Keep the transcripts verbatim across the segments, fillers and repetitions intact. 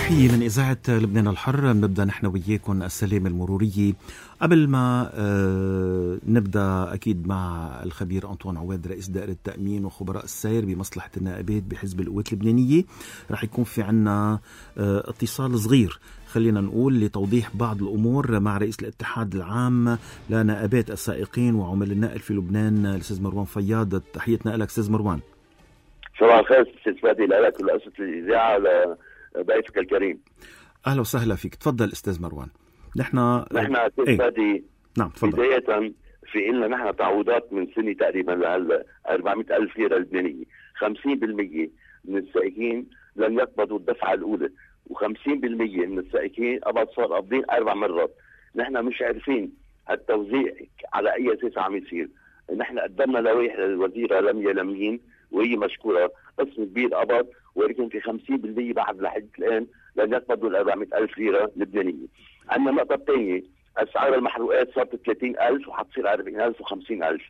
تحية من إذاعة لبنان الحر. نبدأ نحن وياكم السلام المروري. قبل ما آه نبدأ أكيد مع الخبير أنطوان عواد رئيس دائرة التأمين وخبراء السير بمصلحة النائبات بحزب القوات اللبنانية، رح يكون في عنا آه اتصال صغير خلينا نقول لتوضيح بعض الأمور مع رئيس الاتحاد العام لنائبات السائقين وعمال النقل في لبنان الأستاذ مروان فياض. تحيتنا لك أستاذ مروان. صباح الخير أستاذ فادي، لك ولأسرة الإذاعة ولضيفك الكريم. أهلا وسهلا فيك، تفضل أستاذ مروان. نحن نحن أستاذ ايه؟ فادي نعم تفضل. بداية في إلنا نحن تعويضات من سنة تقريبا لهلا أربعمائة ألف ليرة لبنانية. خمسين بالمئة من السائقين لم يقبضوا الدفعة الأولى، وخمسين بالمئة من السائقين قبض صار قابضين أربع مرات. نحن مش عارفين التوزيع على أي أساس عم يصير. نحن قدمنا لوائح للوزيرة لميا لمين وهي مشكورة، قسم كبير قبض، ولكن في خمسين بالمئة بعد لحد الآن لن يقبضوا ال أربعمائة ألف ليرة لبنانية. عندنا نقطة ثانية، أسعار المحروقات صارت ثلاثين ألف وحتصير أربعين ألف وخمسين ألف.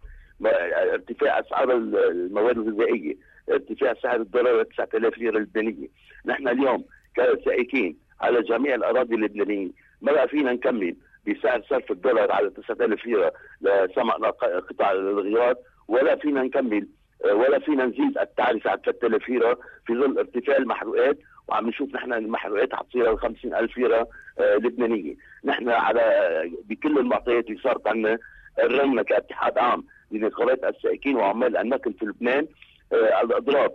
ارتفاع أسعار المواد الغذائية، ارتفاع سعر الدولار تسعة آلاف ليرة لبنانية. نحن اليوم كسائقين على جميع الأراضي اللبنانية ما بقى فينا نكمل بسعر صرف الدولار على تسعة آلاف ليرة لسمع قطع الغيار، ولا فينا نكمل ولا فينا نزيد التعرفة على ثلاثة آلاف ليرة في ظل ارتفاع المحروقات. وعم نشوف نحن المحروقات حتصير خمسين ألف ليرة آه لبنانية. نحن على بكل المعطيات اللي صارت عنا قررنا كاتحاد عام لنقابات السائقين وعمال النقل في لبنان آه الأضراب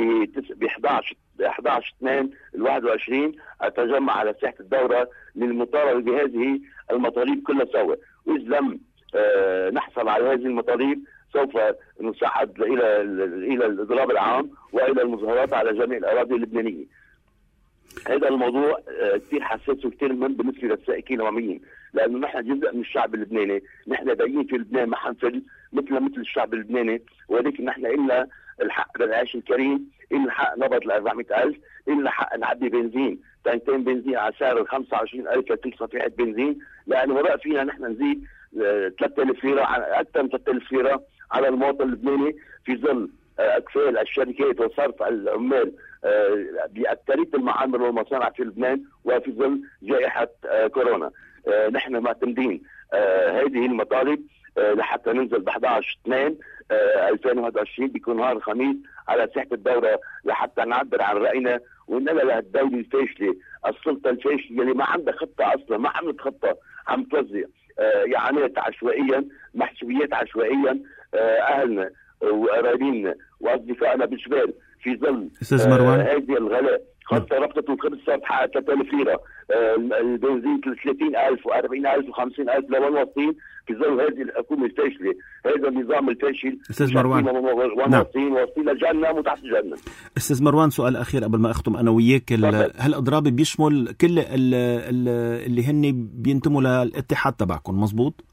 ب احدعش اثنين واحد وعشرين التجمع على ساحة الدورة للمطالبة بهذه المطالب كلها سوا، وإذ لم آه نحصل على هذه المطالب سوف نصعد الى الى الاضراب العام والى المظاهرات على جميع الاراضي اللبنانيه. هذا الموضوع كثير حساس وكثير مهم بالنسبه للسائقين العموميين، لانه نحن جزء من الشعب اللبناني، نحن باقيين في لبنان ما حنفل مثل مثل الشعب اللبناني، ولكن نحن إلنا الحق للعيش الكريم، إلنا الحق نبض ال أربعمائة ألف، إلنا حق نعبي بنزين تانكين بنزين على سعر ال خمسة وعشرين ألف لكل صفيحه بنزين، لانه ما بقى فينا نحن نزيد ثلاثة آلاف ليره اكثر من ثلاثة آلاف ليره على المواطن اللبناني في ظل اكفال الشركات وصرف العمال باكثريه المعامل والمصانع في لبنان وفي ظل جائحه كورونا. نحن معتمدين هذه المطالب لحتى ننزل ب أحد عشر اثنين ألفين وواحد وعشرين بيكون نهار الخميس على ساحه الدوره لحتى نعبر عن راينا ونقول لهالدوله الفاشله، السلطه الفاشله اللي ما عندها خطه اصلا، ما عملت خطه، عم توزع اعانات عشوائيا، محسوبيات عشوائيا. اهلنا وقرايبنا واصدقائنا بالجبال في ظل هذه الغلاء، خاصه ربطه الخبز صارت حقها ثلاثة آلاف ليره، البنزين ثلاثين ألف وأربعين ألف وخمسين ألف للمواطنين في ظل هذه الحكومه الفاشله، هذا النظام الفاشل. استاذ مروان، نعم واصلين لجهنم وتحت جهنم. استاذ مروان، سؤال اخير قبل ما اختم انا وياك. هالاضراب بيشمل كل ال ال اللي هن بينتموا للاتحاد تبعكم، مزبوط؟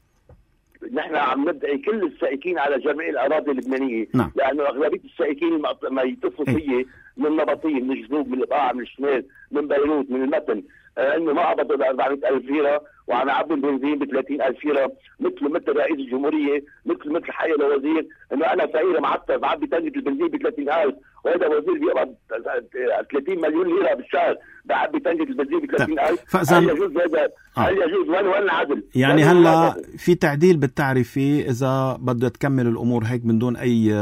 نحن عم ندعي كل السائقين على جميع الاراضي اللبنانيه، نعم. لانه اغلبيه السائقين ما يتصلوا فيه من نبطين، من الجنوب، من القاع، من الشمال، من بيروت، من المتن، آه انه ما قبضوا ب أربعمائة ألف ليره وعم يعبوا البنزين ب ثلاثين ألف ليره، مثل مثل رئيس الجمهوريه، مثل مثل حي الوزير، انه انا فقير معتر بعبي تنجة البنزين ب ثلاثين ألف، وهذا وزير بيقبض ثلاثين مليون ليره بالشهر بعبي تنجة البنزين ب ثلاثين ألف. هل يجوز هذا؟ آه. هل يجوز؟ وين وين العدل؟ يعني هلا في تعديل بالتعرفه اذا بده تكمل الامور هيك من دون اي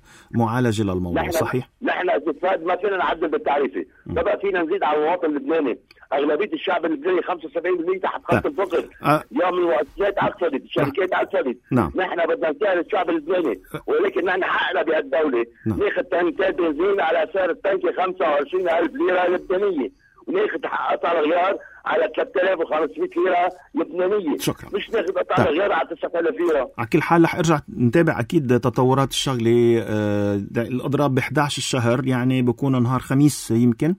معالجه للموضوع، نحن صحيح؟ نحن استفاد ما فينا نعدل بالتعريفه، ما بقى فينا نزيد على المواطن اللبناني. اغلبيه الشعب اللبناني خمسة وسبعين بالمئة تحت خط الفقر، أه. يوم المؤسسات عكست، الشركات عكست. نعم. نحن بدنا نساعد الشعب اللبناني، ولكن نحن حقنا بهالدوله ناخذ تنكات بنزين على سعر التنكه خمسة وعشرين ألف ليره لبنانيه، وناخذ قطع الغيار على ثلاثة آلاف وخمسمائة ليره لبنانيه. شكرا. مش ناخذ قطع الغيار على تسعة آلاف ليره. على كل حال رح ارجع نتابع اكيد تطورات الشغله. آه الاضراب ب أحد عشر الشهر، يعني بكون نهار خميس يمكن.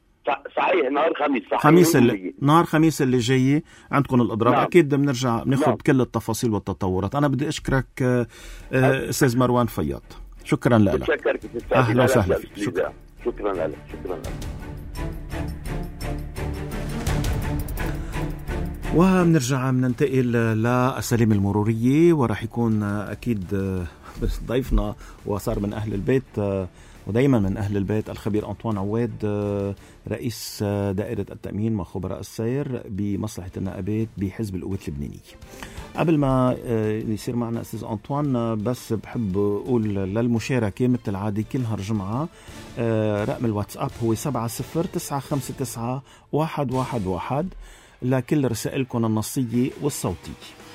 صحيح نهار خميس، صحيح خميس اللي نهار خميس اللي جاي عندكم الاضراب. نعم. اكيد بنرجع بناخذ نعم. كل التفاصيل والتطورات. انا بدي اشكرك آه استاذ مروان فياض، شكرا لك. اهلا وسهلا فيك. شكرا شكرا لك شكرا لك. وبنرجع بننتقل للسلام المرورية، وراح يكون أكيد ضيفنا وصار من أهل البيت ودايما من أهل البيت الخبير أنطوان عواد رئيس دائرة التأمين مع خبراء السير بمصلحة النقابات بحزب القوات اللبنانية. قبل ما يصير معنا أستاذ أنطوان بس بحب أقول للمشاركة مثل العادة كل نهار جمعة رقم الواتساب هو سبعة صفر تسعة خمسة تسعة واحد واحد واحد لكل رسائلكم النصية والصوتية.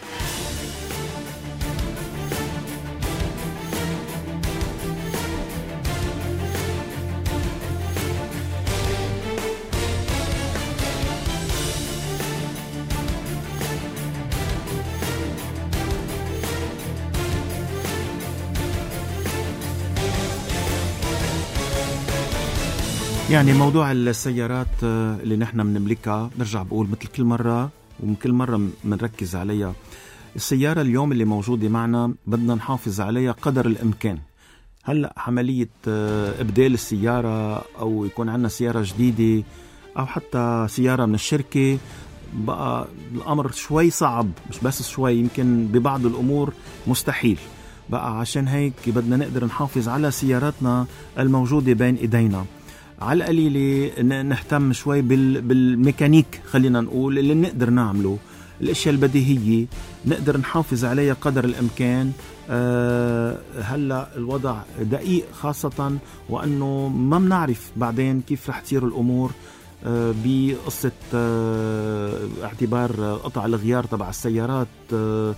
يعني موضوع السيارات اللي نحن بنملكها برجع بقول مثل كل مرة ومن كل مرة بنركز عليها، السيارة اليوم اللي موجودة معنا بدنا نحافظ عليها قدر الإمكان. هلأ عملية إبدال السيارة أو يكون عنا سيارة جديدة أو حتى سيارة من الشركة بقى الأمر شوي صعب، مش بس شوي، يمكن ببعض الأمور مستحيل بقى. عشان هيك بدنا نقدر نحافظ على سياراتنا الموجودة بين إيدينا، على القليلة نهتم شوي بالميكانيك، خلينا نقول اللي نقدر نعمله، الاشياء البديهية نقدر نحافظ عليها قدر الامكان. أه هلا الوضع دقيق، خاصة وانه ما بنعرف بعدين كيف رح تصير الامور أه بقصة أه اعتبار قطع الغيار تبع السيارات. أه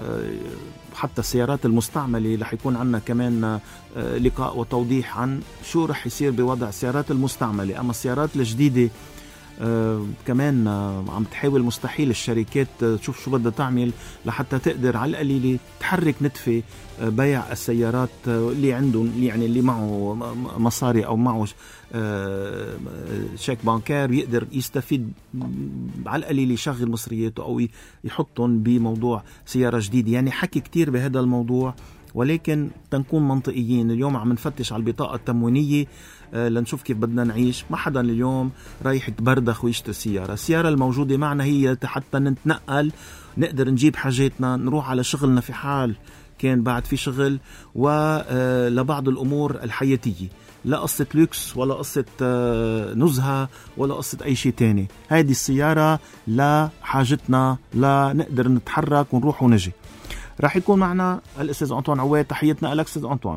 حتى السيارات المستعملة رح يكون عنا كمان لقاء وتوضيح عن شو رح يصير بوضع السيارات المستعملة. أما السيارات الجديدة آه كمان آه عم تحاول مستحيل الشركات تشوف آه شو بدها تعمل لحتى تقدر على القليلة تحرك نتفة آه بيع السيارات آه اللي عندهم، اللي يعني اللي معه مصاري أو معه آه شيك بانكار يقدر يستفيد على القليلة يشغل مصرياته أو يحطهم بموضوع سيارة جديدة. يعني حكي كتير بهذا الموضوع، ولكن تنكون منطقيين. اليوم عم نفتش على البطاقة التموينية آه لنشوف كيف بدنا نعيش. ما حدا اليوم رايح يتبردخ ويشتري سيارة. السيارة الموجودة معنا هي حتى نتنقل، نقدر نجيب حاجاتنا، نروح على شغلنا في حال كان بعد في شغل، ولبعض الأمور الحياتية، لا قصة لوكس ولا قصة نزهة ولا قصة أي شيء تاني. هذه السيارة لا حاجتنا، لا نقدر نتحرك ونروح ونجي. راح يكون معنا الأستاذ أنطوان عواد. تحياتنا لك أستاذ أنطوان.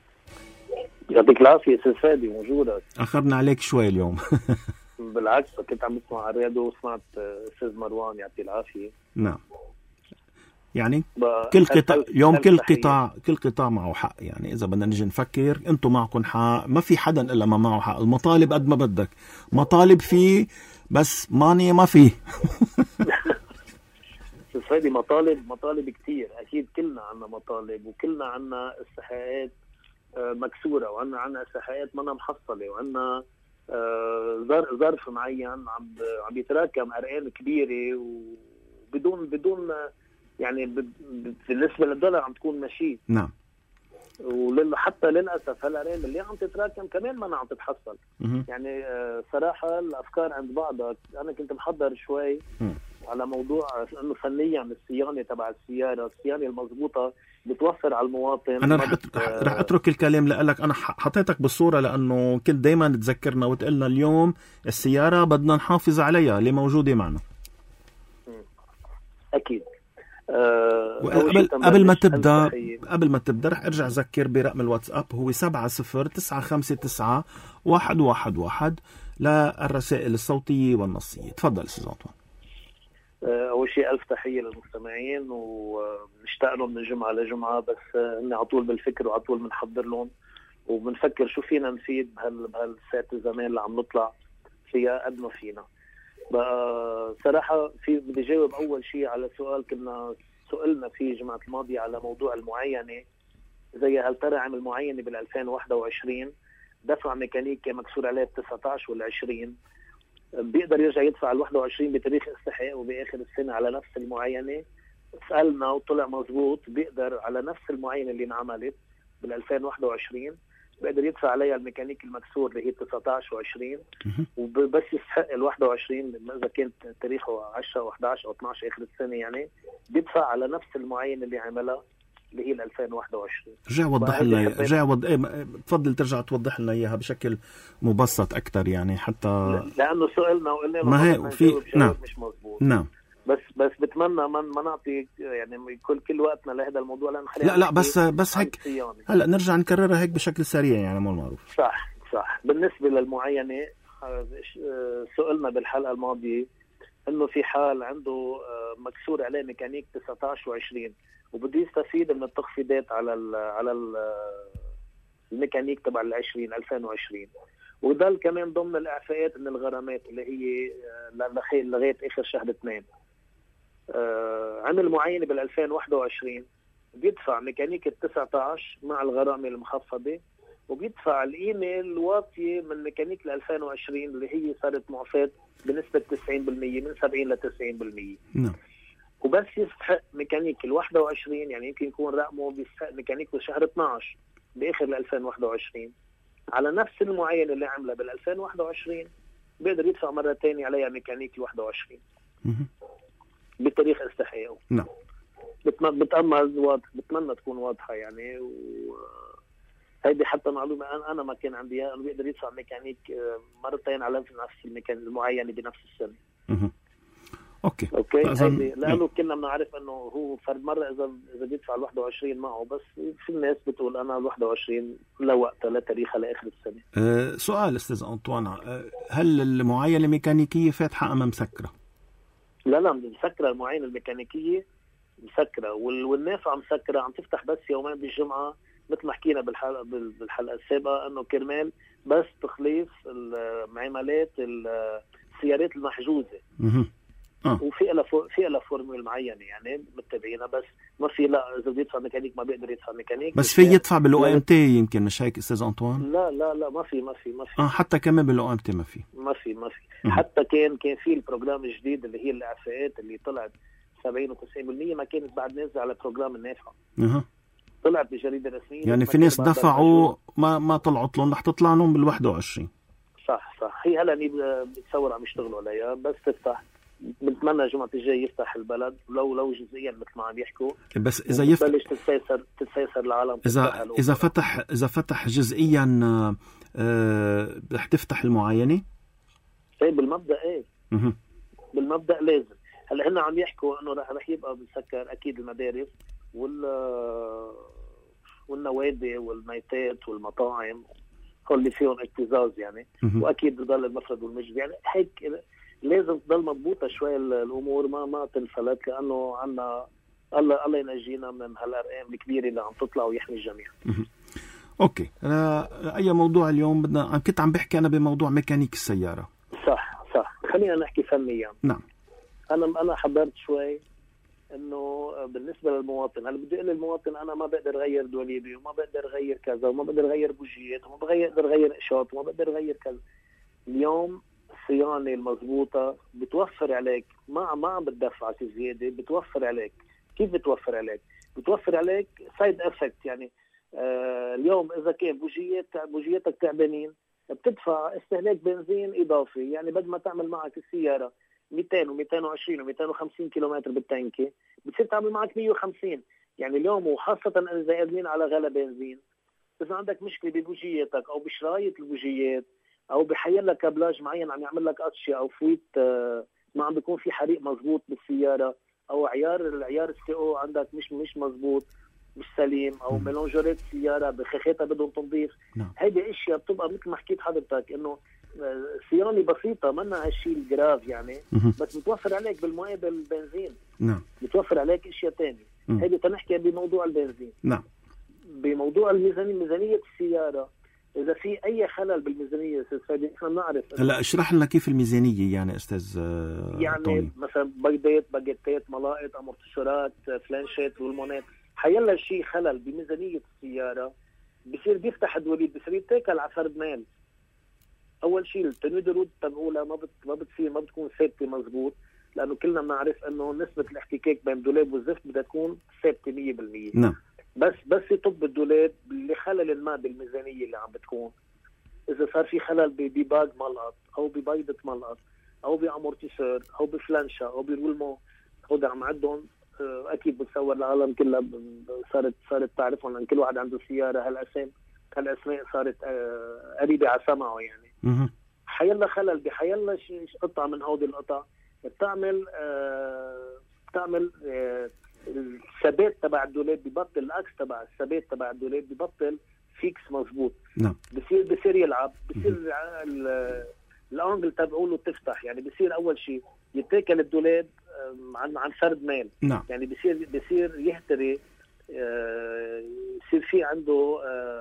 يعطيك العافية أستاذ فادي، موجودك. أخرنا عليك شوي اليوم. بالعكس، كنت عم بسمع على الراديو وسمعت أستاذ مروان، يعطيه العافية. نعم، يعني كل قطاع يوم كل قطاع كل قطاع معه حق. يعني إذا بدنا نجي نفكر أنتم معكم حق، ما في حدا إلا ما معه حق. المطالب قد ما بدك، مطالب فيه بس ماني ما فيه. فادي مطالب مطالب كتير، أكيد كلنا عنا مطالب وكلنا عنا استحقاقات مكسورة، وعنا عنا استحقاقات منا محصلة، وعنا ظرف معين عم عم يتراكم أرقام كبيرة وبدون بدون يعني بالنسبة للدولار عم تكون ماشي. نعم. وحتى للأسف هالأرقام اللي عم تتراكم كمان ما عم تتحصل. يعني صراحة الأفكار عند بعضها. أنا كنت محضر شوي م. على موضوع انه فنيا الصيانه تبع السياره، الصيانه المضبوطه بتوفر على المواطن. انا رح رح اترك الكلام لك. انا حطيتك بالصوره لانه كنت دائما تذكرنا وتقلنا اليوم السياره بدنا نحافظ عليها اللي موجوده معنا. اكيد. أه قبل قبل ما تبدا قبل ما تبدا رح ارجع اذكر برقم الواتساب هو سبعة صفر تسعة خمسة تسعة واحد واحد واحد للرسائل الصوتيه والنصيه. تفضل استاذ أنطوان. أول شيء ألف تحية للمستمعين، ونشتاق لهم من جمعة لجمعة، بس إني عطول بالفكر وعطول بنحضر لهم وبنفكر شو فينا نفيد بهال بهالساعة الزمان اللي عم نطلع فيها قد ما فينا. بقى صراحة في بدي جاوب أول شيء على سؤال كنا سئلنا فيه الجمعة الماضية على موضوع المعاينة، زي هل ترى عمل معاينة بال ألفين وواحد وعشرين دفع ميكانيكي مكسور عليه تسعة عشر ولا عشرين، بيقدر يرجع يدفع ال واحد وعشرين بتاريخ استحقاق وبآخر السنة على نفس المعاينة؟ سألنا وطلع مزبوط، بيقدر على نفس المعاينة اللي انعملت بال ألفين وواحد وعشرين بيقدر يدفع عليها الميكانيكي المكسور اللي هي تسعة عشر وعشرين، وبس يستحق ال واحد وعشرين إذا كانت تاريخه عشرة وأحد عشر أو اثني عشر آخر السنة، يعني بيدفع على نفس المعاينة اللي عملها اللي هي ألفين وواحد وعشرين. رجع وضح لنا رجع وض... ايه تفضل ترجع توضح لنا اياها بشكل مبسط اكثر يعني حتى لانه سؤالنا وقلنا ما هي وفي نعم مش مزبوط. نعم بس بس بتمنى ما ما نعطي يعني كل كل وقتنا لهذا الموضوع لان لا لا بس بس هيك هلا نرجع نكررها هيك بشكل سريع يعني مو المعروف. صح صح. بالنسبه للمعينه سؤالنا بالحلقه الماضيه انه في حال عنده مكسور عليه ميكانيك تسعة عشر وعشرين وبده يستفيد من التخفيضات على ال على ال الميكانيك تبع العشرين ألفين وعشرين وضل كمان ضمن الاعفاءات من الغرامات اللي هي لغايه اخر شهر اثنين. آه عمل معينه بال ألفين وواحد وعشرين بيدفع ميكانيك التسعة عشر مع الغرامه المخفضه وبيدفع القيمه الواطيه من ميكانيك ال ألفين وعشرين اللي هي صارت معفاه بنسبه تسعين بالمية من سبعين ل تسعين بالمية. نعم. وبس يستحق ميكانيك ال واحد وعشرين يعني يمكن يكون رقمه بيستحق ميكانيك بشهر اثناشر باخر ال ألفين وواحد وعشرين على نفس المعاينه اللي عملها بال ألفين وواحد وعشرين بيقدر يدفع مره ثانيه عليها ميكانيك ال واحد وعشرين بتاريخ استحقاقه. نعم. بتأمل بتمنى تكون واضحه يعني و هيدي حتى معلومه انا ما كان عندي اياها انه بيقدر يدفع ميكانيك مرتين على نفس المكان المعينه بنفس السنه. اها اوكي اوكي هيدي لانه كنا بنعرف انه هو فرد مره اذا اذا بيدفع ال واحد وعشرين معه بس في الناس بتقول انا ال واحد وعشرين لوقتها لتاريخها لاخر السنه. أه سؤال استاذ أنطوان، أه هل المعاينه الميكانيكيه فاتحه ام مسكره؟ لا لا مسكره. المعاينه الميكانيكيه مسكره والنافعه مسكره عم تفتح بس يومين بالجمعه مثل ما حكينا بالحلقه بالحلقه السابقه انه كرمال بس تخليص المعاملات السيارات المحجوزه. اها اه وفي لها في لها فورمول معينه يعني متبعينها بس ما في لا اذا بده يدفع ميكانيك ما بيقدر يدفع ميكانيك بس في يدفع بالاو ام تي يمكن مش هيك استاذ أنطوان؟ لا لا لا ما في ما في ما في اه حتى كمان بالاو ام تي ما في ما في ما في حتى كان كان في البروجرام الجديد اللي هي الاعفاءات اللي طلعت سبعين وتسعين بالمية ما كانت بعد نازله على بروجرام النافعه. اها طلعت بجريده رسميه يعني في ناس دفعوا ما ما طلعت لهم رح تطلع لهم بال واحد وعشرين. صح صح. هي هلا بتصور عم يشتغلوا عليها بس تفتح. بنتمنى الجمعة الجاي يفتح البلد لو لو جزئيا مثل ما عم يحكوا بس اذا يفتح بلش تتسيسر تتسيسر العالم اذا اذا فتح اذا فتح جزئيا آه رح تفتح المعاينه. ايه بالمبدا ايه اها بالمبدا لازم. هلا هن عم يحكوا انه رح رح يبقى مسكر اكيد المدارس وال والنوادي والميتات والمطاعم هول اللي فيهم اكتظاظ يعني. مه. واكيد بضل المفرد والمجد يعني هيك لازم تضل مضبوطه شوي الامور ما ما تنفلت لانه عنا الله الله ينجينا من هالارقام الكبيره اللي عم تطلع ويحمي الجميع. اوكي أنا اي موضوع اليوم بدنا كنت عم بحكي انا بموضوع ميكانيك السياره. صح صح. خلينا نحكي فنيا. نعم. انا انا حضرت شوي انه بالنسبه للمواطن هلا بدي اقول للمواطن انا ما بقدر اغير دوليبي وما بقدر اغير كذا وما بقدر اغير بوجيات وما بقدر اغير اشاط وما بقدر اغير كذا. اليوم الصيانه المضبوطه بتوفر عليك ما ما عم بتدفعك زياده بتوفر عليك. كيف بتوفر عليك؟ بتوفر عليك سايد افكت يعني آه اليوم اذا كان بوجيات بوجياتك تعبانين بتدفع استهلاك بنزين اضافي يعني بدل ما تعمل معك السياره مئتين ومئتين وعشرين ومئتين وخمسين كيلومتر بالتانكي بتصير تعمل معك مئة وخمسين يعني اليوم وخاصه اذا قادرين على غلا بنزين. اذا عندك مشكله ببوجياتك او بشرايط البوجيات او بحيل لك كابلاج معين عم يعمل لك قطشه او فويت ما عم بيكون في حريق مزبوط بالسياره او عيار العيار السي او عندك مش مش مزبوط مش سليم او ميلونجورات السياره بخاخاتها بدهم تنظيف. هيدي اشياء بتبقى مثل ما حكيت حضرتك انه صيانه بسيطه منا هالشيء الجراف يعني بس بتوفر عليك بالمقابل بنزين. نعم. بتوفر عليك اشياء ثانيه. هيدي تنحكي بموضوع البنزين. نعم. بموضوع الميزانيه ميزانيه السياره اذا في اي خلل بالميزانيه استاذ فادي احنا بنعرف. هلا اشرح لنا كيف الميزانيه يعني استاذ يعني طوني. مثلا بيضات باجيتات ملائط امورتيسورات فلانشات والمونات حيلا شيء خلل بميزانيه السياره بصير بيفتح الدوليب بصير يتاكل على فرد مال. اول شيء التنويد الرود تبعولها ما بت ما بتصير ما بتكون ثابته مزبوط لانه كلنا بنعرف انه نسبه الاحتكاك بين الدولاب والزفت بدها تكون ثابته مية بالمية. نعم. بس بس يطب الدولاب لخلل ما بالميزانيه اللي عم بتكون. اذا صار في خلل بباج ملقط او ببيضه ملقط او بامورتيسور او بفلانشا او برولمو هود عم عندهم اكيد بتصور العالم كلها صارت صارت تعرفهم، لان كل واحد عنده سياره. هالاسامي هالاسماء صارت قريبه على سمعه يعني. حيلا خلل بحيلا قطعه من هودي القطع بتعمل آه بتعمل آه الثبات تبع الدولاب ببطل، الاكس تبع الثبات تبع الدولاب ببطل فيكس مزبوط. نعم. بصير بصير يلعب، بصير الانجل تبعوله تفتح، يعني بصير اول شيء يتاكل الدولاب عن عن فرد ميل. نعم. يعني بصير بصير يهتري، يصير في عنده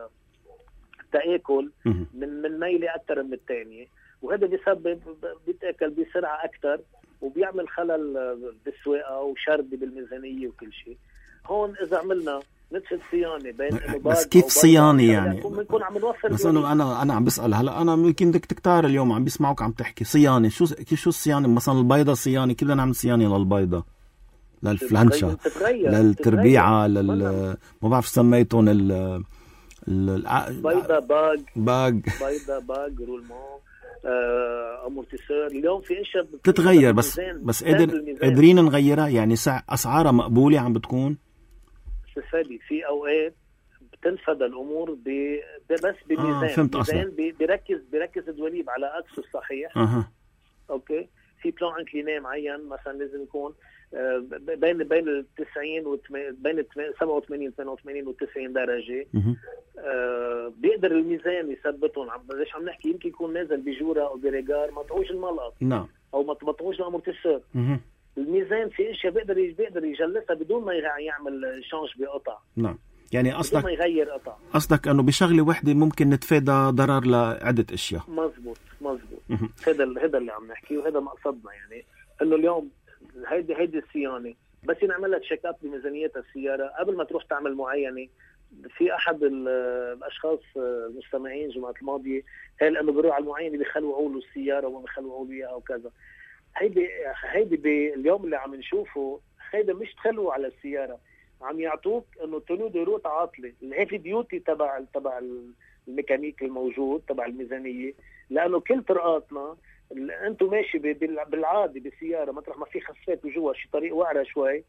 تآكل من من ميله اكثر من الثانيه، وهذا بيسبب بيتاكل بسرعه اكثر وبيعمل خلل بالسواقه وشرد بالميزانيه وكل شيء. هون اذا عملنا نتفة صيانه بين بس كيف صيانه يعني؟ بنكون عم نوفر. بس انه انا انا عم بسال هلا، انا يمكن بدك كتار اليوم عم بيسمعوك عم تحكي صيانه، شو كيف شو الصيانه؟ مثلا البيضه صيانه، كيف بدنا نعمل صيانه للبيضه، للفلانشا، للتربيعه، لل ما بعرف سميتهم ال ال بيضه باج باج بيضه باج رولمون آه، امورتيسور. اليوم في اشياء بتتغير، بس بس قادر قادرين نغيرها يعني، اسعارها مقبوله عم بتكون. استفادي في اوقات بتنفذ الامور ب... بس بميزان. آه ميزان بي... بيركز بيركز الدوليب على اكسه الصحيح. أه. اوكي، في بلان انكليني معين مثلا لازم يكون آه بين بين ال تسعين وتم... بين سبعة وثمانين ثمانية وثمانين و تسعين درجه. آه بيقدر الميزان يثبتهم. ليش عم نحكي؟ يمكن يكون نازل بجوره او بريجار ما طعوش الملقط. نعم. او ما طعوش الامورتيسور. الميزان في اشياء بيقدر بيقدر يجلسها بدون ما يعمل شانج بقطع. نعم. يعني قصدك ما يغير قطع، قصدك انه بشغله وحده ممكن نتفادى ضرر لعده اشياء. مزبوط مزبوط. هذا هذا اللي عم نحكيه وهذا مقصدنا، يعني انه اليوم هيدي هيدي الصيانه بس نعملها تشيك اب بميزانيات السياره قبل ما تروح تعمل معينه. في احد الاشخاص المستمعين جمعه الماضيه قال انه بيروح على المعينه بيخلوا له السياره وما بيخلوا له اياها وكذا. هيدي هيدي اليوم اللي عم نشوفه هيدا مش تخلوا على السياره، عم يعطوك انه تنو ديروت عاطله الهيفي ديوتي تبع تبع الميكانيك الموجود تبع الميزانيه. لانه كل طرقاتنا انتم ماشي بالعاده بالسياره مطرح ما في خسفات وجوا شي طريق وعره شوي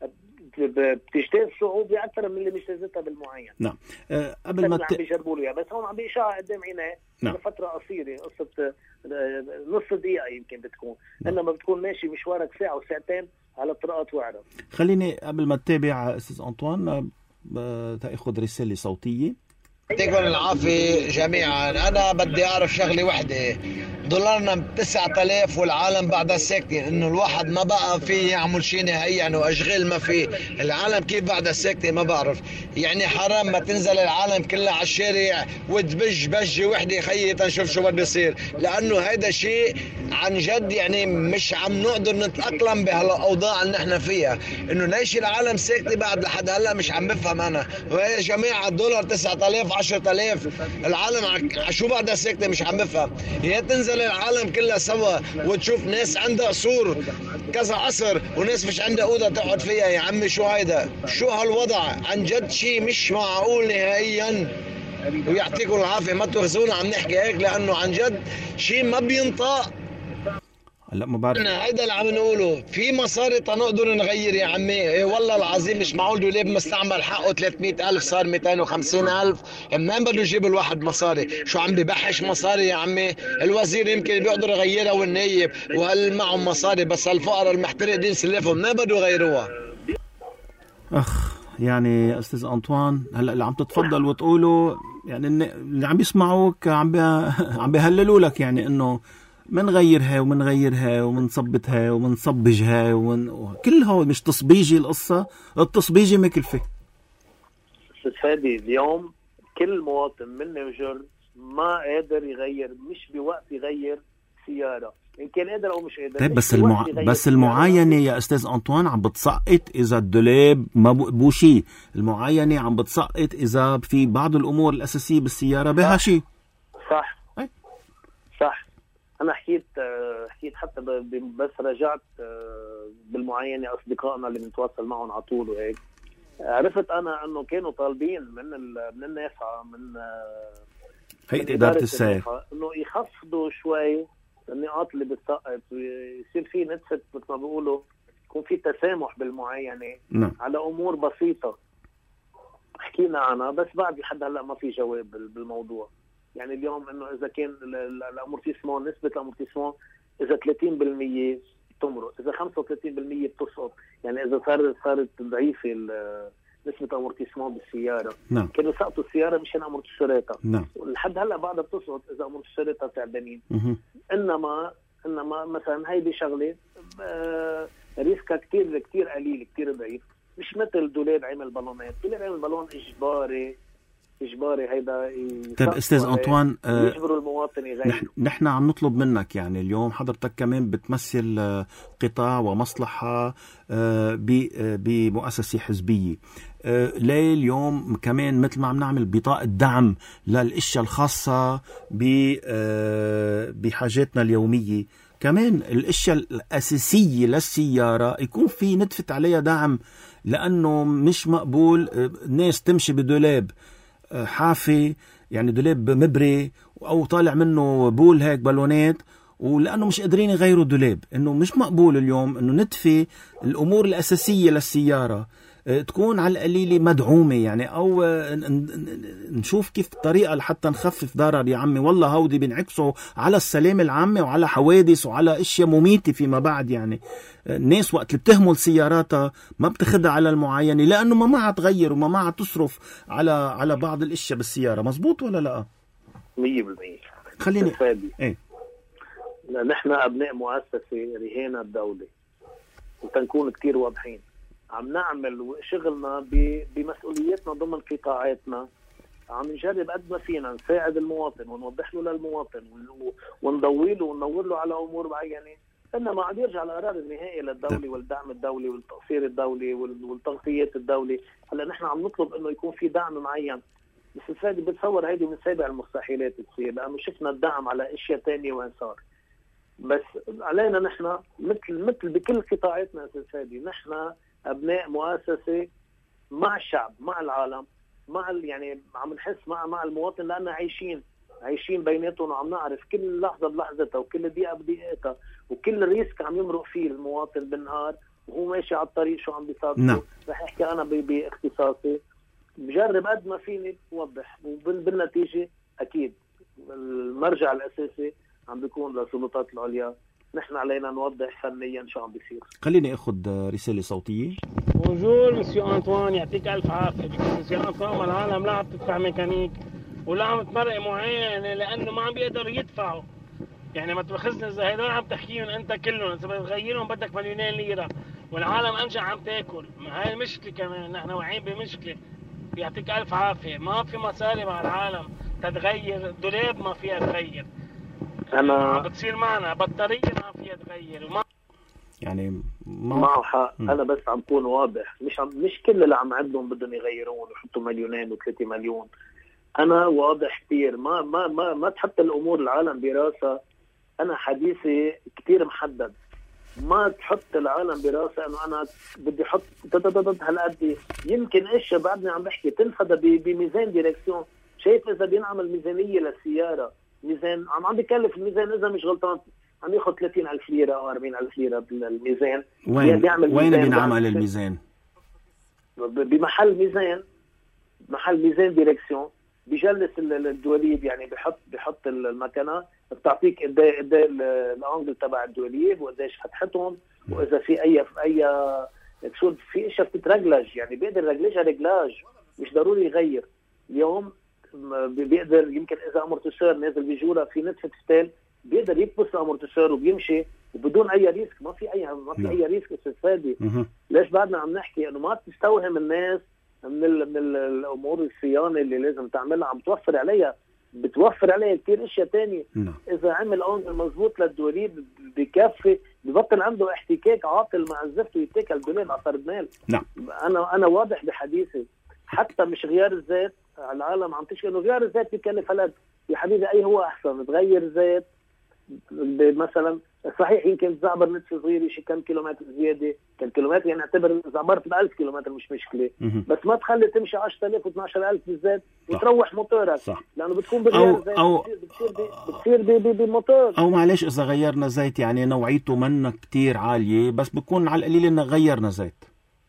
بتجتاز صعوبه اكثر من اللي مجتازتها بالمعين. نعم. أه قبل ما ت... عم بيجربوا له، بس هون عم بيشاع قدام عينيه. نعم. لفتره قصيره، قصه نص دقيقه يمكن بتكون. نعم. انما بتكون ماشي مشوارك ساعه وساعتين على طرقات وعره. خليني قبل ما تتابع استاذ انطوان تاخذ رساله صوتيه. يعطيكم العافية جميعا. أنا بدي أعرف شغلة وحدة، دولارنا بتسعة آلاف والعالم بعدها ساكتة، إنه الواحد ما بقى فيه يعمل شيء نهائيا وأشغال ما فيه. العالم كيف بعدها ساكتة ما بعرف. يعني حرام ما تنزل العالم كلها على الشارع وتبج بجة وحدة خيي تنشوف شو بده يصير، لأنه هيدا شيء عن جد يعني مش عم نقدر نتأقلم بهالأوضاع اللي نحن فيها. إنه ليش العالم ساكتة بعد لحد هلا مش عم بفهم أنا. ويا جماعة الدولار تسعة آلاف عشرة آلاف، العالم شو بعدها ساكتة مش عم بفهم. يا تنزل العالم كلها سوا وتشوف ناس عندها قصور كذا عصر وناس مش عندها أوضة تقعد فيها. يا عمي شو هيدا؟ شو هالوضع؟ عن جد شيء مش معقول نهائيا. ويعطيكم العافية ما تخزونا عم نحكي هيك، لأنه عن جد شيء ما بينطق. لا ما بعرف. هيدا اللي عم نقوله، في مصاري تنقدر نغير يا عمي. إيه والله العظيم مش معقول دولاب مستعمل حقه ثلاثمية ألف صار مئتين وخمسين ألف. منين بده يجيب الواحد مصاري؟ شو عم ببحش مصاري يا عمي؟ الوزير يمكن بيقدر يغيرها والنايب وهل معهم مصاري، بس الفقراء المحترقين سلفهم منين بده يغيروها؟ اخ يعني استاذ انطوان هلا اللي عم تتفضل وتقوله يعني اللي عم يسمعوك عم بي... عم بيهللوا لك يعني انه منغيرها ومنغيرها ومنصبتها ومنصبجها ومن... كل هو مش تصبيجي القصة. التصبيجي مكلفة. استاذ فادي اليوم كل مواطن مني وجر ما قادر يغير، مش بوقت يغير سيارة إن كان قادر أو مش قادر. طيب بس المع... بس المعاينة يا أستاذ أنطوان عم بتسقط إذا الدولاب ما بو شيء. المعاينة عم بتسقط إذا في بعض الأمور الأساسية بالسيارة بها شيء. صح أي. صح. أنا حكيت حكيت حتى بس رجعت بالمعاينة أصدقائنا اللي بنتواصل معهم على طول وهيك عرفت أنا إنه كانوا طالبين من من النافعة من هيئة إدارة السير إنه يخفضوا شوي النقاط اللي بتسقط ويصير في نتفة مثل ما بيقولوا يكون في تسامح بالمعاينه نعم. على امور بسيطه حكينا عنها، بس بعد لحد هلا ما في جواب بالموضوع. يعني اليوم انه اذا كان الامورتيسمون، نسبه الامورتيسمون اذا ثلاثين بالمية تمرق، اذا خمسة وثلاثين بالمية بتسقط، يعني اذا صارت صارت ضعيفه نسبه امورتيسمون بالسياره. نعم. كانوا سقطوا السياره مشان امورتيسوراتها. نعم. لحد هلا بعدها بتسقط اذا امورتيسوراتها تعبانين. مه. انما انما مثلا هيدي شغله آه ريسكها كثير كثير قليل، كثير ضعيف، مش مثل دولاب عمل بالونات. دولاب عمل بالون اجباري اجباري هيدا. طيب استاذ انطوان، يجبروا المواطن يغير. نحن عم نطلب منك، يعني اليوم حضرتك كمان بتمثل قطاع ومصلحه بمؤسسه حزبيه، ليه اليوم كمان مثل ما عم نعمل بطاقه دعم للاشياء الخاصه بحاجاتنا اليوميه، كمان الاشياء الاساسيه للسياره يكون في ندفت عليها دعم، لانه مش مقبول الناس تمشي بدولاب حافي، يعني دولاب مبري او طالع منه بول هيك بالونات، ولانه مش قادرين يغيروا دولاب. انه مش مقبول اليوم انه ندفي الامور الاساسيه للسياره تكون على القليله مدعومه، يعني او نشوف كيف الطريقه لحتى نخفف ضرر. يا عمي والله هودي بينعكسوا على السلامه العامه وعلى حوادث وعلى اشياء مميته فيما بعد. يعني الناس وقت اللي بتهمل سياراتها ما بتاخدها على المعاينه لانه ما معها تغير وما معها تصرف على على بعض الاشياء بالسياره. مزبوط ولا لا؟ مية بالمية. خليني ايه نحن ابناء مؤسسه رهينه الدوله، وتنكون كتير واضحين، عم نعمل شغلنا بمسؤولياتنا ضمن قطاعاتنا، عم نجرب قد ما فينا نساعد المواطن ونوضح له للمواطن ونضوي له وننور له على امور معينه. انما عم يرجع القرار النهائي للدوله والدعم الدولي والتقصير الدولي والتغطيات الدولي. هلا نحن عم نطلب انه يكون في دعم معين، بس الفادي بتصور هيدي من سابع المستحيلات تصير، لانه شفنا الدعم على اشياء ثانيه وين صار. بس علينا نحن مثل مثل بكل قطاعاتنا استاذ فادي، نحن ابناء مؤسسه مع الشعب، مع العالم، مع يعني عم نحس مع مع المواطن، لان عايشين عايشين بيناتهم، وعم نعرف كل لحظه بلحظتها وكل دقيقه بدقيقتها وكل ريسك عم يمرق فيه المواطن بالنهار وهو ماشي على الطريق شو عم بيصادفه. نعم. رح احكي انا باختصاصي، بجرب قد ما فيني اوضح، وبالنتيجه اكيد المرجع الاساسي عم بيكون للسلطات العليا. نحن علينا نوضح فنيا شو عم بيصير. خليني اخذ رساله صوتيه. بونجور مسيو انطوان، يعطيك الف عافيه. مسيو انطوان، العالم لا عم تدفع ميكانيك ولا عم تمرق معينه لانه ما عم بيقدروا يدفعوا. يعني ما تاخذنا اذا هدول عم تحكيهم انت كلهم، اذا بتغيرهم بدك مليونين ليره والعالم انجع عم تاكل. ما هاي المشكله كمان، نحن واعيين بمشكله. يعطيك الف عافيه. ما في مصاري مع العالم تتغير، دولاب ما فيها تغير، انا عم بتصير معنا بطاريه ما فيها تغير وما يعني ما معه حق. انا بس عم بكون واضح، مش عم مش كل اللي عم عندهم بدهم يغيرون ويحطوا مليونين وثلاثة مليون. انا واضح كثير، ما ما ما ما تحط الامور العالم براسها. انا حديثي كثير محدد، ما تحط العالم براسها انه انا بدي احط هالقد. يمكن ايش بعدني عم بحكي تنفذ بميزان ديركسيون. شايف اذا بينعمل ميزانيه للسياره، ميزان عم عم بكلف الميزان اذا مش غلطان عم ياخذ ثلاثين ألف ليره او أربعين ألف ليره بالميزان. وين بيعمل وين بينعمل الميزان؟ بمحل ميزان، محل ميزان ديركسيون، بجلس الدوليب، يعني بحط بحط المكنه بتعطيك قد ايه قد ايه الانجل تبع الدوليب وقديش فتحتهم، واذا في اي في اي شو في اشياء بتترجلج، يعني بيقدر يرجلجها رجلاج، مش ضروري يغير. اليوم بيقدر يمكن اذا امورتيسور نازل بجوره في نتفه فتال بيقدر يكبس الامورتيسور وبيمشي وبدون اي ريسك. ما في اي ما في اي ريسك استاذ فادي. ليش بعدنا عم نحكي انه ما تستوهم الناس من ال من ال الامور الصيانه اللي لازم تعملها، عم توفر عليها بتوفر عليها كثير اشياء ثانيه. اذا عمل انجل مضبوط للدوليب بكفي، ببطل عنده احتكاك عاطل مع الزفت ويتكل دولاب على فرد مال. نعم. انا انا واضح بحديثي، حتى مش غيار الزيت. العالم عم تشكي انه غيار الزيت بيكلف هالقد. يا حبيبي اي هو احسن تغير زيت مثلا صحيح يمكن تزعبر نصف صغير شي كم كيلومتر زياده، كم كيلومتر يعني اعتبر زعبرت ب ألف كيلومتر مش مشكله، بس ما تخلي تمشي عشرة آلاف واثناشر ألف بالزيت وتروح موتورك، صح. لانه بتكون بغير زيت أو بتصير بالموتور. او معلش اذا غيرنا زيت يعني نوعيته منا كتير عاليه بس بكون على القليل انه غيرنا زيت.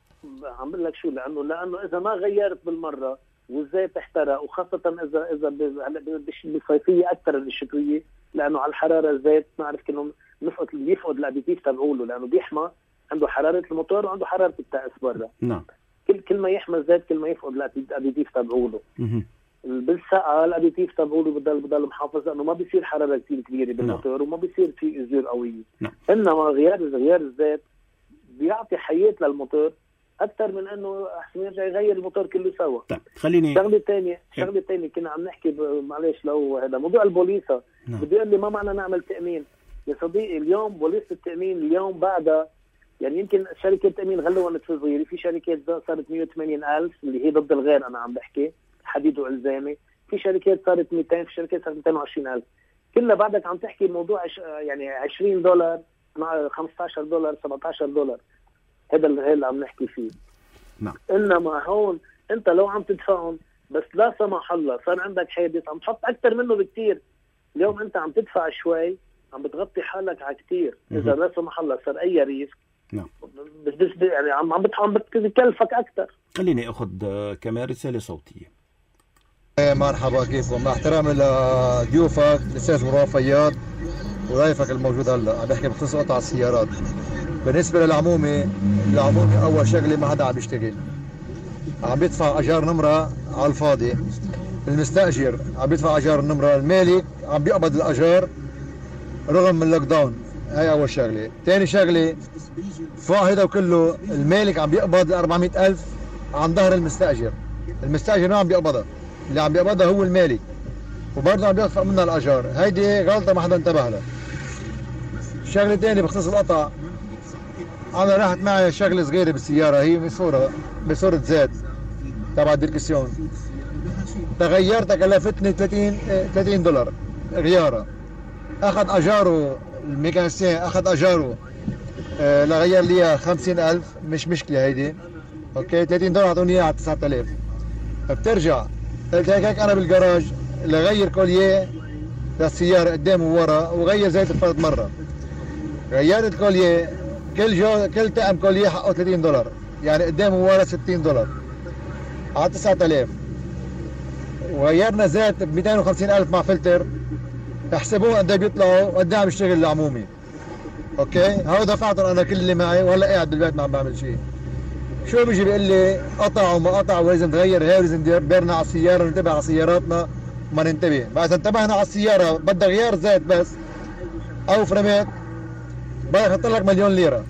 عم بقول لك شو، لانه لانه اذا ما غيرت بالمره والزيت احترق، وخاصه اذا اذا بالصيفيه اكثر من الشتويه، لانه على الحراره الزيت نعرف كانه نفقد بيفقد الاديتيف تبعوله، لانه بيحمى عنده حراره الموتور وعنده حراره التأس برا. نعم. كل كل ما يحمى الزيت كل ما يفقد الاديتيف تبعوله. بالسقعه الاديتيف تبعوله بضل بضل محافظ، لانه ما بيصير حراره كثير كبيره بالموتور. نعم. وما بيصير في ازور قويه. نعم. انما غيار غيار الزيت بيعطي حياه للموتور اكثر من انه احسن يرجع يغير الموتور كله سوا. طيب خليني شغله ثانيه شغله ثانيه كنا عم نحكي معلش لو هذا موضوع البوليصه. نعم. بده يقول لي ما معنى نعمل تامين يا صديقي. اليوم بوليصه التامين اليوم بعدها يعني يمكن شركه التامين غلوا نصف صغيره، في شركات صارت مية وثمانين ألف اللي هي ضد الغير، انا عم بحكي حديد والزامي، في شركات صارت مئتين، في شركات صارت مئتين وعشرين ألف، كلها بعدك عم تحكي موضوع يعني عشرين دولار خمسة عشر دولار سبعة عشر دولار، هذا اللي عم نحكي فيه. نعم. انما هون انت لو عم تدفعهم بس لا سمح الله صار عندك حادث عم تحط اكثر منه بكتير. اليوم انت عم تدفع شوي عم بتغطي حالك على كتير، اذا لا سمح الله صار اي ريسك. نعم. بس يعني عم عم بتكلفك اكثر. خليني اخذ كمان رساله صوتيه. مرحبا، كيفكم؟ مع احترامي لضيوفك الاستاذ مرافيات وضيفك الموجود هلا، عم بحكي بخصوص قطع السيارات. بالنسبه للعمومه، العمومه اول شغله ما حدا عم بيشتغل، عم بيدفع اجار نمره على الفاضي، المستاجر عم بيدفع اجار النمره، المالك عم بيقبض الاجار رغم من اللوك داون. هاي اول شغله. ثاني شغله، فوق هذا وكله المالك عم بيقبض أربعمئة ألف عن ظهر المستاجر، المستاجر ما عم بيقبضها، اللي عم بيقبضها هو المالك وبرضه عم بيدفع منها الاجار. هيدي غلطه ما حدا انتبه لها. شغله ثانيه بخصوص القطع، انا راحت معي شغله صغيره بالسياره، هي بصوره بصوره زيت تبع الدركسيون، تغيرتها كلفتني ثلاثين ثلاثين دولار غياره. اخذ اجاره الميكانيسيان، اخذ اجاره آه لغير لي خمسين ألف، مش مشكله هيدي، اوكي. ثلاثين دولار اعطوني اياها على تسعة آلاف. فبترجع قلت هيك انا بالجراج لغير كوليه للسياره قدام وورا، وغير زيت الفرد مره. غيرت كوليه، كل جو كل طقم كوليه حقه ثلاثين دولار، يعني قدام وورا ستين دولار على تسعة آلاف. وغيرنا زيت ب مئتين وخمسين ألف مع فلتر، احسبوه قد ايه بيطلعوا وقد ايه عم يشتغل العمومي. اوكي، هو دفعتهم انا كل اللي معي وهلا قاعد بالبيت ما عم بعمل شيء. شو بيجي بيقول لي قطع وما قطع ولازم تغير هي ولازم ندير بالنا على السياره وننتبه على سياراتنا وما ننتبه. بعد انتبهنا على السياره بدها غيار زيت بس او فريمات بدك يحط لك مليون ليره.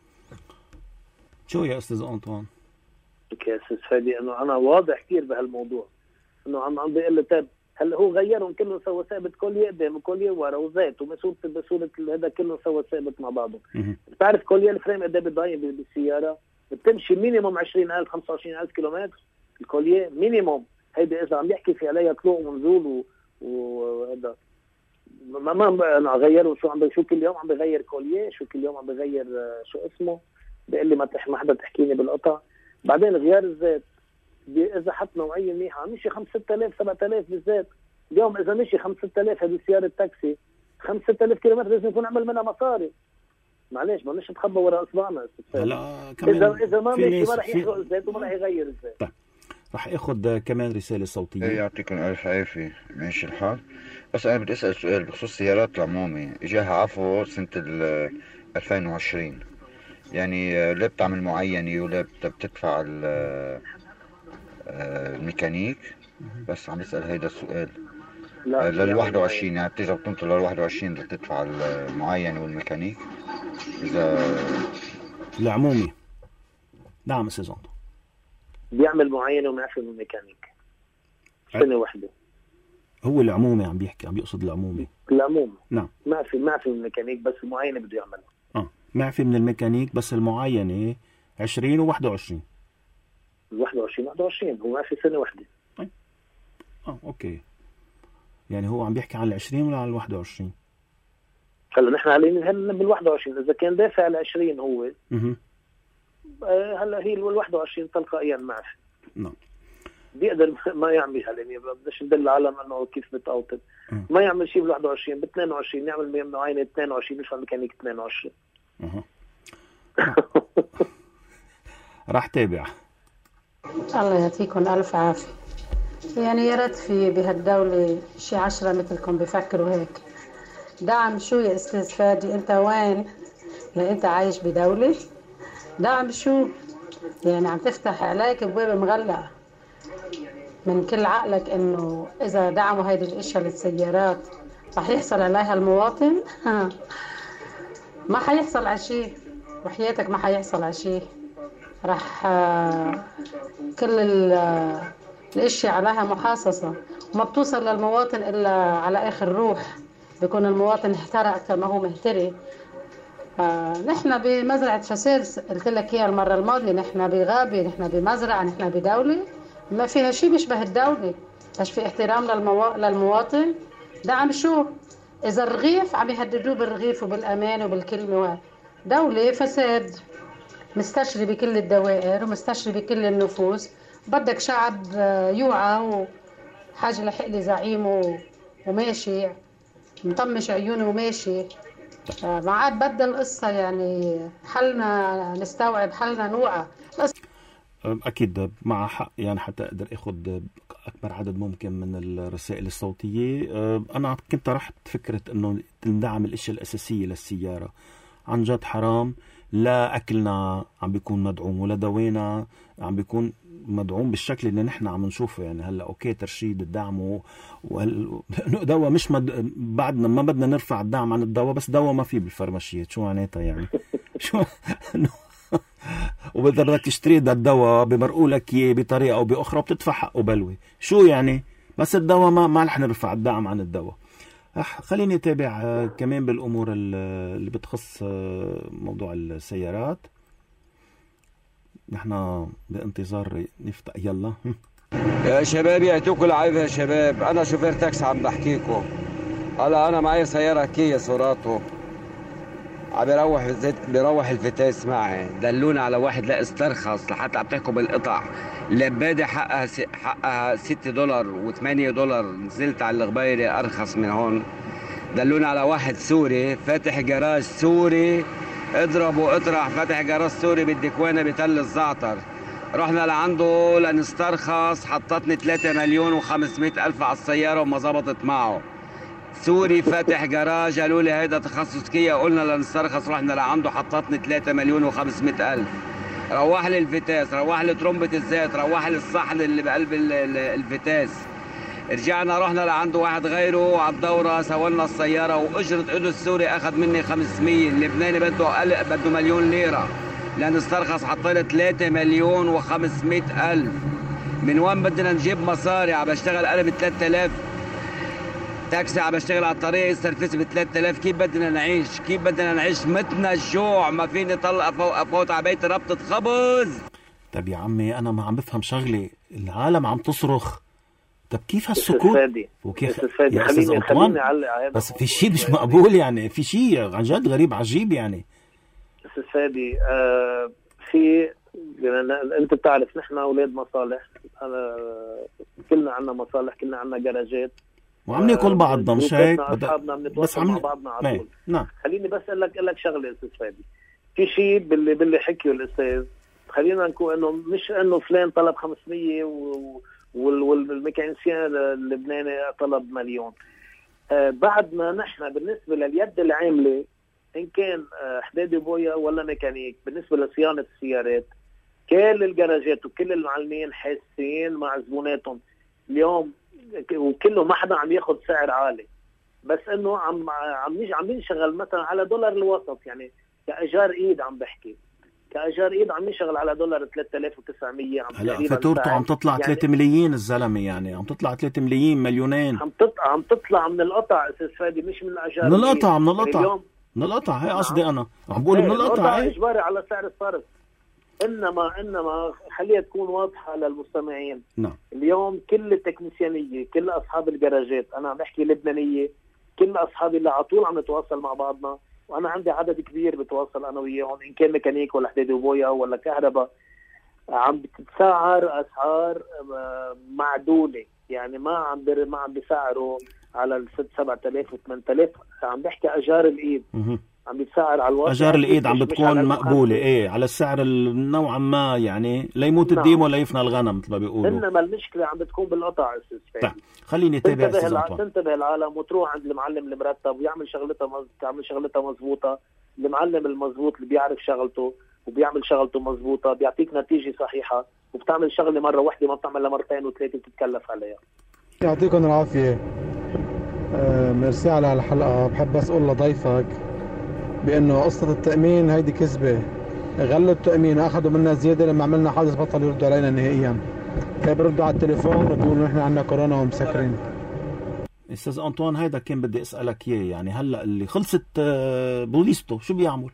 شو يا استاذ انطوان؟ يا استاذ فادي انه انا واضح كثير بهالموضوع، انه عم عم بيقول لي طيب هلا هو غيرهم كلهم سوا ثابت، كوليه قدام وكوليه ورا وزيت ومسؤول بصوره هذا كلهم سوا ثابت مع بعضهم. بتعرف كوليه الفريم قد ايه بتضاين بالسياره؟ بتمشي مينيموم عشرين ألف خمسة وعشرين ألف كيلومتر الكوليه مينيموم. هيدي اذا عم يحكي في عليها طلوع ونزول وهذا ما ما انا غيره. شو عم شو كل يوم عم بغير كوليه، شو كل يوم عم بغير شو اسمه، بيقول لي ما ما حدا تحكيني بالقطع. بعدين غيار الزيت اذا حط نوعيه منيحه عم يمشي خمسة ستة آلاف سبعة آلاف بالزيت. اليوم اذا مشي خمسة ستة آلاف هذه سياره تاكسي خمسة ستة آلاف كيلومتر لازم يكون عمل منها مصاري. معلش ما نش نتخبى وراء اصبعنا. هلا كمان اذا اذا ما مشي ما راح يحرق الزيت وما راح يغير الزيت. طيب راح اخذ كمان رساله صوتيه. يعطيكم الف عافيه، ماشي الحال. بس انا بدي اسال سؤال بخصوص السيارات العمومي. اجاها عفو سنه ألفين وعشرين، يعني لا بتعمل معينه ولا بتدفع الميكانيك، بس عم بسال هيدا السؤال. لل واحد وعشرين يعني بتيجي بتنطر لل واحد وعشرين بدك تدفع المعين والميكانيك اذا العمومي. نعم استاذ انطوان. بيعمل معين وما يعرف الميكانيك سنه واحده. هو العمومي عم بيحكي، عم بيقصد العمومي. العموم نعم. ما في ما في الميكانيك بس المعينه بده يعملها. اه معفي من الميكانيك بس المعينه عشرين وواحد وعشرين. واحد وعشرين واحد وعشرين هو ما في سنه واحده. طيب اه اوكي، يعني هو عم بيحكي عن العشرين ولا عن الواحد وعشرين؟ هلا نحن علينا هلا بال واحد وعشرين، اذا كان دافع ال عشرين هو اها هلا هي ال واحد وعشرين تلقائيا معفي. نعم بيقدر ما يعمل هلا، يعني بدناش ندل العالم انه كيف بتقوطن، ما يعمل شيء بال واحد وعشرين، ب اثنين وعشرين يعمل معاينه اثنين وعشرين مش ميكانيك اثنين وعشرين. اها راح تابع. الله يعطيكم الف عافيه. يعني يا ريت في بهالدوله شي عشرة مثلكم بفكروا هيك. دعم شو يا استاذ فادي؟ انت وين؟ لا انت عايش بدوله دعم شو؟ يعني عم تفتح عليك ابواب مغلقه من كل عقلك انه اذا دعموا هيدي الاشياء للسيارات رح يحصل عليها المواطن. ما حيحصل على شيء، وحياتك ما حيحصل على شيء. رح كل الاشياء عليها محاصصه وما بتوصل للمواطن الا على اخر روح، بيكون المواطن احترق اكثر ما هو مهتري. نحن بمزرعه فساد قلت لك اياها المره الماضيه، نحن بغابه، نحن بمزرعه، نحن بدوله ما فيها شيء بيشبه الدوله. مش في احترام للمو... للمواطن. دعم شو؟ اذا الرغيف عم يهددوه بالرغيف وبالامان وبالكلمه، دوله فساد مستشري بكل الدوائر ومستشري بكل النفوس. بدك شعب يوعى وحاجه لحق زعيمه وماشي مطمش عيونه وماشي. ما عاد بدل القصه، يعني حلنا نستوعب، حلنا نوعى. أكيد مع حق، يعني حتى أقدر أخذ أكبر عدد ممكن من الرسائل الصوتية. أنا كنت رحت فكرة أنه تندعم الأشياء الأساسية للسيارة. عن جد حرام، لا أكلنا عم بيكون مدعوم ولا دوانا عم بيكون مدعوم بالشكل اللي نحن عم نشوفه. يعني هلا أوكي ترشيد الدعم ودواء مش مد... بعدنا ما بدنا نرفع الدعم عن الدواء، بس دواء ما فيه بالفرماشيات. شو معناتها يعني؟ شو وبدك تشتري ده الدواء بمرقوا لك اياه بطريقه او باخرى وبتدفع حقه بلوي. شو يعني؟ بس الدواء ما ما رح نرفع الدعم عن الدواء. خليني اتابع آه كمان بالامور اللي بتخص آه موضوع السيارات. نحن بانتظار نفتح. يلا يا شباب يعطيكم العافيه يا شباب. انا شوفير تاكسي عم بحكيكم. هلا انا معي سياره كيا سوراتو، عم بيروح زيت بيروح الفتاس معي. دلونا على واحد لا استرخص لحتى عم تحكوا بالقطع. اللباده حقها س... حقها ستة دولار وثمانية دولار، نزلت على الغبيري ارخص من هون. دلونا على واحد سوري فاتح جراج سوري، اضرب واطرح، فاتح جراج سوري بالدكوانه بتل الزعتر. رحنا لعنده لنسترخص، حطتني ثلاثة مليون وخمسمائة الف على السياره وما زبطت معه. سوري فاتح جراج، قالوا لي هيدا تخصص كيا، قلنا لنسترخص، رحنا لعنده حطتني ثلاثة مليون وخمسمائة الف. روح لي الفتاس، روح لي ترمبة الزيت، روح لي الصحن اللي بقلب الفتاس. رجعنا رحنا لعنده واحد غيره على الدوره، سوالنا السياره واجره ايده السوري اخذ مني خمسمية. اللبناني بده بده مليون ليره لنسترخص، حطينا ثلاثة مليون وخمسمائة الف. من وين بدنا نجيب مصاري؟ عم بشتغل انا ب ثلاثة آلاف تاكسي، عم بشتغل على الطريق السرفيس ب ثلاثة آلاف. كيف بدنا نعيش؟ كيف بدنا نعيش؟ متنا الجوع، ما فيني طلع افوت على بيت ربطة خبز. طب يا عمي انا ما عم بفهم شغله، العالم عم تصرخ، طب كيف هالسكوت؟ وكيف يا استاذ أنطوان؟ بس في شيء مش مقبول، يعني في شيء عن جد غريب عجيب. يعني استاذ فادي آه في انت بتعرف نحن اولاد مصالح، انا كلنا عنا مصالح، كلنا عنا جراجات وعم ناكل بعضنا، مش هيك؟ اصحابنا بنتواصل مع بعضنا على طول. نعم. خليني بس اقول لك اقول لك شغله استاذ فادي، في شيء باللي باللي حكيه الاستاذ، خلينا نكون انه مش انه فلان طلب خمسمية و والميكانيسيان اللبناني طلب مليون. آه بعدنا نحن بالنسبه لليد العامله ان كان آه حدادي بويا ولا ميكانيك، بالنسبه لصيانه السيارات كل الجراجات وكل المعلمين حاسين مع زبوناتهم اليوم، وكله ما حدا عم ياخذ سعر عالي، بس انه عم عم عم ينشغل مثلا على دولار الوسط، يعني كاجار ايد عم بحكي، كاجار ايد عم يشغل على دولار ثلاثة آلاف وتسعمية. عم هلا فاتورته عم تطلع يعني ثلاثة ملايين الزلمه، يعني عم تطلع ثلاثة ملايين مليونين، عم تطلع عم تطلع من القطع استاذ فادي، مش من الاجار، من القطع من القطع من القطع هي قصدي انا عم بقول من القطع اجباري على سعر الصرف. انما انما خليها تكون واضحه للمستمعين. نعم. اليوم كل التكنيسيانيه، كل اصحاب الجراجات، انا عم بحكي لبنانيه، كل اصحابي اللي على طول عم نتواصل مع بعضنا، وانا عندي عدد كبير بتواصل انا وياهم، ان كان ميكانيك ولا حداد وبويا ولا كهرباء. عم بتتسعر اسعار معدوله، يعني ما عم ما عم بيسعروا على الست سبعة آلاف وثمانية آلاف، عم بحكي اجار الايد عم بيتسعر على الواقع. اجار الايد عم بتكون مقبوله ايه على السعر نوعا ما، يعني لا يموت نعم. الديم ولا يفنى الغنم مثل ما بيقولوا. انما المشكله عم بتكون بالقطع استاذ طيب خليني اتابع تنتبه, الع... تنتبه العالم وتروح عند المعلم المرتب ويعمل شغلتها مز... تعمل شغلتها مزبوطه. المعلم المزبوط اللي بيعرف شغلته وبيعمل شغلته مزبوطه بيعطيك نتيجه صحيحه، وبتعمل شغله مره واحده ما بتعملها مرتين وثلاثه بتتكلف عليها. يعطيكم العافيه. آه ميرسي على الحلقه. بحب بس اقول لضيفك بانه قصه التامين هيدي كذبه، غلوا التامين اخذوا منا زياده لما عملنا حادث بطل يردوا علينا نهائيا. كيف بيردوا على التليفون وبيقولوا نحن عندنا كورونا ومسكرين. استاذ انطوان هيدا كان بدي اسالك اياه، يعني هلا اللي خلصت بوليسته شو بيعمل؟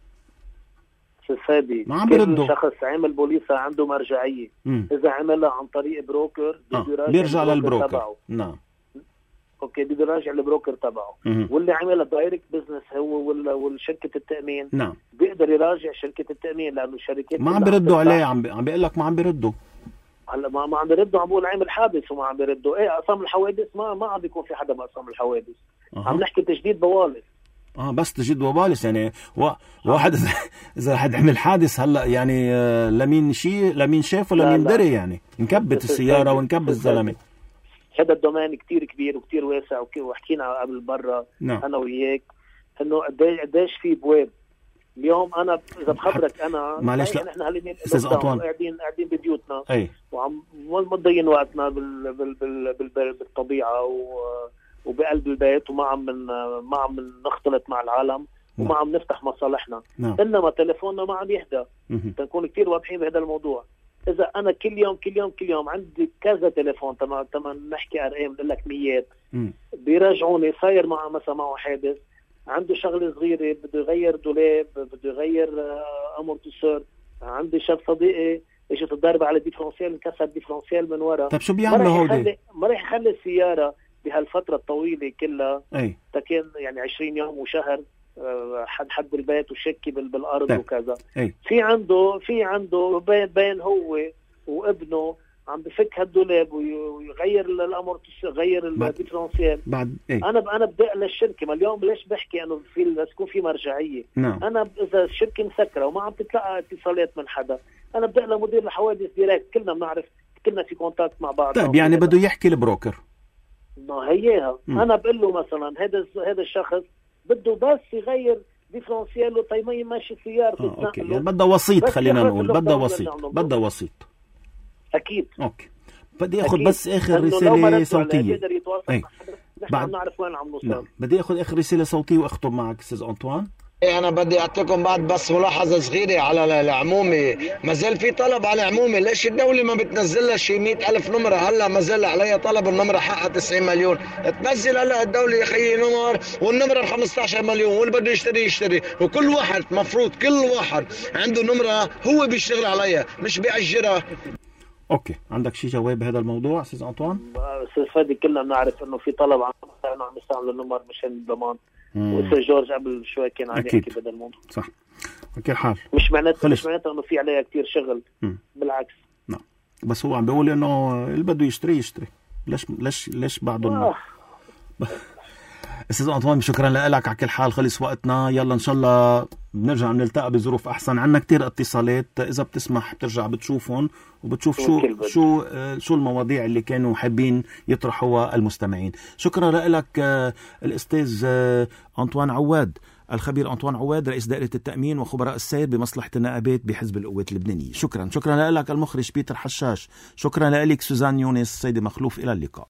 استاذ فادي ما عم بيردوا. كل شخص عمل بوليسه عنده مرجعيه، مم. اذا عملها عن طريق بروكر آه. بيرجع للبروكر تبعه. نعم اوكي بده يراجع البروكر تبعه، مم. واللي عمل دايركت بزنس هو ولا والشركه التامين نعم بيقدر يراجع شركه التامين، لانه الشركات ما عم بيردوا عليه. عم عم بيقول لك ما عم بيردوا. هلا ما ما عم بيردوا، عم بقول عامل حادث وما عم بيردوا. ايه اقسام الحوادث ما ما عم بيكون في حدا باقسام الحوادث. أه. عم نحكي تجديد بوالص. اه بس تجديد بوالص يعني و... واحد اذا واحد عمل حادث هلا يعني آه لمين شيء لمين شاف ولا مين دري، يعني انكبت السياره وانكب الزلمه. هذا الدومين كتير كبير وكتير واسع، وحكينا قبل برا نعم. انا وياك انه قديش في بواب. اليوم انا اذا بخبرك انا معلش لا نحن هاليومين استاذ انطوان قاعدين قاعدين ببيوتنا اي وعم مضيين وقتنا بال بال بال بال بالطبيعه و وبقلب البيت، وما عم من ما عم نختلط مع العالم وما عم نفتح مصالحنا. نعم. انما تليفوننا ما عم يهدى. تنكون كثير واضحين بهذا الموضوع. اذا انا كل يوم كل يوم كل يوم عندي كذا تليفون، تمام تمام نحكي ارقام بقول لك ميات، بيراجعوني صاير معه مثلا معه حادث، عنده شغله صغيره بده يغير دولاب، بده يغير امورتيسور، عندي شاب صديقي اجت الضربه على الديفرنسيال انكسر الديفرنسيال من ورا. طيب شو بيعملوا هودي؟ ما راح يخلي السياره بهالفتره الطويله كلها اي تكن يعني عشرين يوم وشهر حد حد بالبيت وشكي بالارض طيب. وكذا. أي. في عنده في عنده بين بين هو وابنه عم بفك هالدولاب ويغير الامر يغير الديفرنسيال بعد ايه؟ انا انا بدي للشركه، ما اليوم ليش بحكي انه في لازم يكون في مرجعيه. نعم. انا اذا الشركه مسكره وما عم تتلقى اتصالات من حدا، انا بدي لمدير الحوادث ديريكت، كلنا بنعرف كلنا في كونتاكت مع بعض. طيب يعني بده يحكي البروكر. ما هيها انا بقول له مثلا هذا هذا الشخص بده بس يغير ديفرنسيال، طيب ما يمشي سيارته. آه اوكي يعني بدها وسيط، خلينا نقول بدها وسيط بدها وسيط اكيد. اوكي بدي اخذ بس اخر رساله صوتيه. اي بعد نعرف وين عم نوصل. نعم. بدي اخذ اخر رساله صوتيه واختم معك استاذ انطوان. ايه انا بدي اعطيكم بعد بس ملاحظه صغيره على العمومه. ما زال في طلب على العمومه، ليش الدوله ما بتنزل لها شي مئة ألف نمره؟ هلا ما زال عليها طلب، النمره حقها تسعين مليون، تنزل هلا الدوله يا خيي نمر، والنمره خمسة عشر مليون، واللي بده يشتري يشتري، وكل واحد مفروض كل واحد عنده نمره هو بيشتغل عليها مش بيأجرها. اوكي عندك شي جواب بهذا الموضوع استاذ انطوان؟ استاذ فادي كلنا بنعرف انه في طلب عم عم يستعملوا النمر مشان الضمان، واستاذ جورج قبل شوي كان عم يحكي بهذا الموضوع. صح. اوكي حال مش معناته مش معناته انه في عليها كثير شغل. مم. بالعكس. نعم بس هو عم بيقول انه اللي بده يشتري يشتري، ليش ليش ليش بعده آه. استاذ انطوان شكرا لك على كل حال، خلص وقتنا، يلا ان شاء الله بنرجع بنلتقى بظروف احسن. عندنا كتير اتصالات، اذا بتسمح بترجع بتشوفهم وبتشوف شو شو شو المواضيع اللي كانوا حابين يطرحوها المستمعين. شكرا لك الاستاذ انطوان عواد، الخبير أنطوان عواد رئيس دائرة التأمين وخبراء السير بمصلحة النقابات بحزب القوات اللبنانية. شكرا شكرا لك المخرج بيتر حشاش، شكرا لك سوزان يونس، سيدي مخلوف، إلى اللقاء.